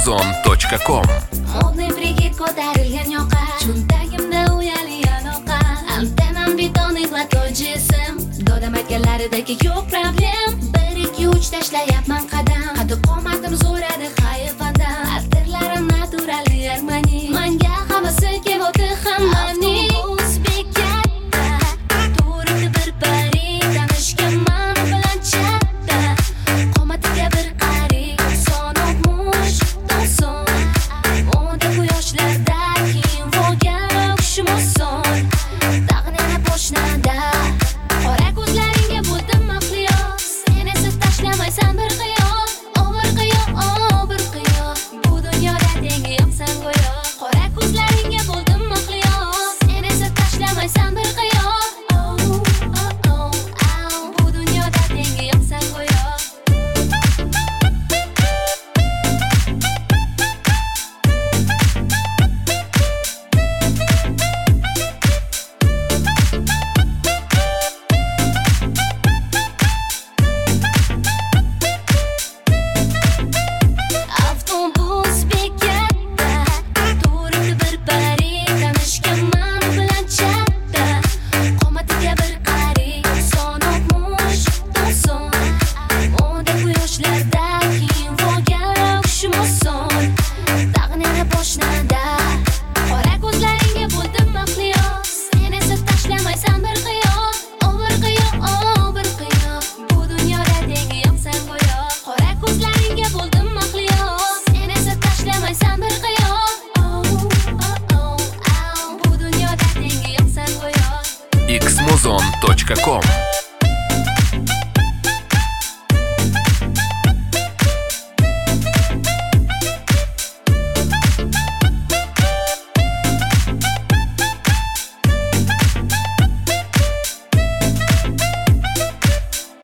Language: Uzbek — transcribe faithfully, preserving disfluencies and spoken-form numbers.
muzon точка com. Modniy brigit ko'tarilgan yoqa, cho'ntagimda uyali aloqa. Antenam betonik latoji ism, dodam aytganlaridagi yo'q problem. Bir ikki uch tashlayapman qadam, qaddi qomatim zo'radi hayvondan. Atirlarim natural germani, manga havasi keldi hammaning. O'zbek katta, to'g'ri bir pari, tanishganman bilan chatta. Qomatiga bir qari, son o'tmush, do'son. O'nda quyoshlarda keyin bo'lgan o'qishim oson. Tag'in yana poshnada, qora ko'zlaringga bo'ldim maqliyos. Sen esa tashlamaysan bir qiyos, o bir qiyos, o bir qiyos. Bu dunyoda tengi yo'qsan go'yo. Qora ko'zlaringga bo'ldim maqliyos. Sen esa tashlamaysan bir qiyos, oh oh oh oh. Bu dunyoda tengi yo'qsan go'yo. Avtobus bekatda, to'g'ri bir pari, tanishganman bilan chatta. Qomatiga bir qari, son o'tmush, do'son. O'nda quyoshlarda keyin bo'lgan o'qishim oson. Tag'in yana poshnada, qora ko'zlaringga bo'ldim maqliyos. Sen esa tashlamaysan bir qiyos, o bir qiyos, o bir qiyos. Bu dunyoda tengi yo'qsan go'yo. Qora ko'zlaringga bo'ldim maqliyos. Sen esa tashlamaysan bir qiyos, oh oh oh oh. Bu dunyoda tengi yo'qsan go'yo. x muzon точка com.